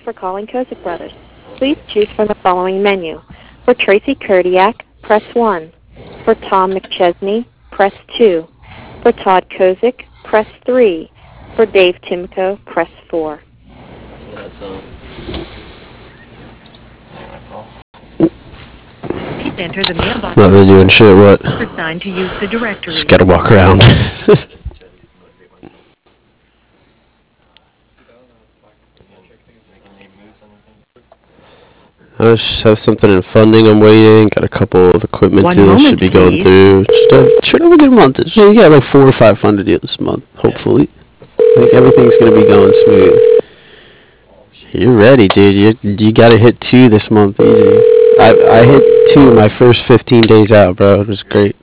for calling Kozik Brothers. Please choose from the following menu. For Tracy Kurdiak, press 1. For Tom McChesney, press 2. For Todd Kozik, press 3. For Dave Timko, press 4. Please enter the mailbox. Not really doing shit, what? Assigned to use the directory. Just gotta walk around. I just have something in funding I'm waiting. Got a couple of equipment deals should be going through. Should have a good month. You got like 4 or 5 funded deals this month, hopefully. I think everything's gonna be going smooth. You're ready, dude. You gotta hit 2 this month, easy. I hit 2 my first 15 days out, bro. It was great.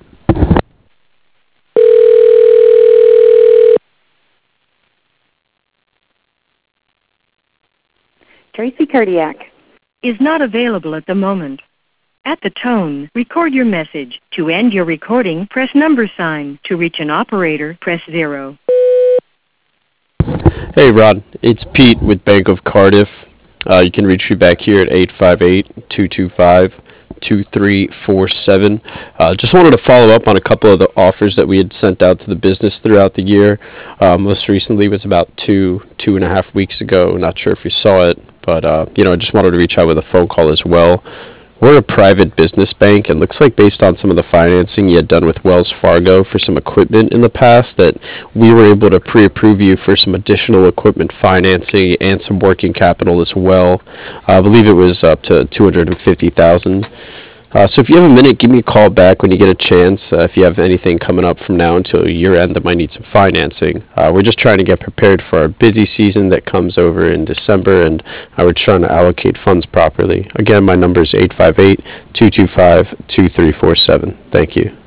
Tracy Kurdiak is not available at the moment. At the tone, record your message. To end your recording, press #sign. To reach an operator, press 0. Hey, Rod. It's Pete with Bank of Cardiff. You can reach me back here at 858-225-2347. Just wanted to follow up on a couple of the offers that we had sent out to the business throughout the year. Most recently was about 2.5 weeks ago. Not sure if you saw it, but I just wanted to reach out with a phone call as well. We're a private business bank, and looks like based on some of the financing you had done with Wells Fargo for some equipment in the past, that we were able to pre-approve you for some additional equipment financing and some working capital as well. I believe it was up to $250,000. So if you have a minute, give me a call back when you get a chance. If you have anything coming up from now until year end that might need some financing. We're just trying to get prepared for our busy season that comes over in December, and we're trying to allocate funds properly. Again, my number is 858-225-2347. Thank you.